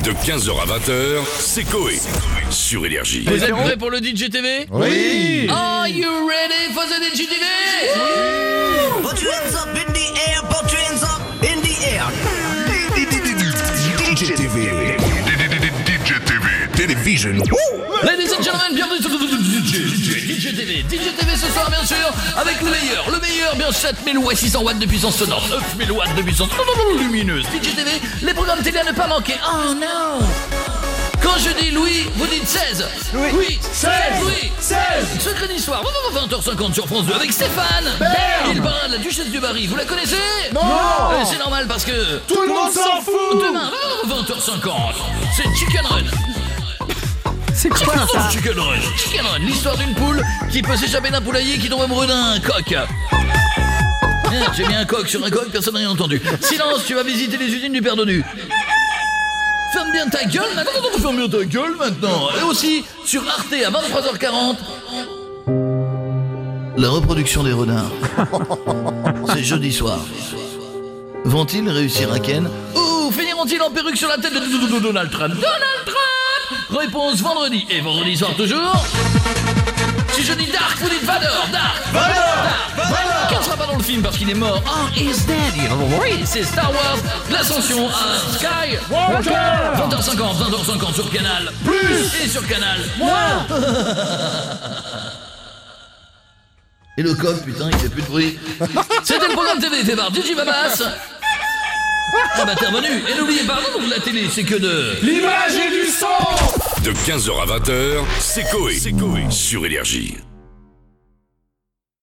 De 15h à 20h, c'est Coé. Sur Énergie. Vous êtes prêts pour le DJ TV? Oui. Are you ready for the DJ TV? Put your hands up in the air, put your hands up in the air. DJ TV. DJ TV. Television. Ladies and gentlemen, bienvenue sur DJ TV. DJ TV ce soir, bien sûr, avec le meilleur, bien 7600 watts de puissance sonore, 9000 watts de puissance lumineuse. DJ TV, les programmes télé à ne pas manquer. Oh non! Quand je dis Louis, vous dites 16. Oui, 16. Louis, 16. Secret d'histoire, 20h50 sur France 2 avec Stéphane. Il parle de la Duchesse du Barry, vous la connaissez? Non. C'est normal parce que Tout le monde s'en fout. demain, 20h50, c'est Chicken Run. C'est quoi ça? Chicken Run, l'histoire d'une poule qui peut s'échapper d'un poulailler qui tombe amoureux d'un coq. J'ai mis un coq sur un coq, personne n'a rien entendu. Silence, tu vas visiter les usines du Père Dodu. Ferme bien ta gueule maintenant. Ferme bien ta gueule maintenant. Et aussi sur Arte à 23h40. La reproduction des renards. C'est jeudi soir. Vont-ils réussir à Ken? Ou finiront-ils en perruque sur la tête de Donald Trump? Réponse vendredi. Et vendredi soir toujours. Si je dis Dark, vous dites Vador. Ken sera pas dans le film parce qu'il est mort. Oh, he's dead. Oui, c'est Star Wars, l'ascension à Sky. 20h50 sur Canal. Et sur Canal. Et le coq, putain, il fait plus de bruit. C'était le programme TV fait par DJ Babas. Ah bah t'es revenu. Et n'oubliez pas, non, la télé, c'est que de L'image et du son. De 15h à 20h, c'est Coé. Sur Énergie.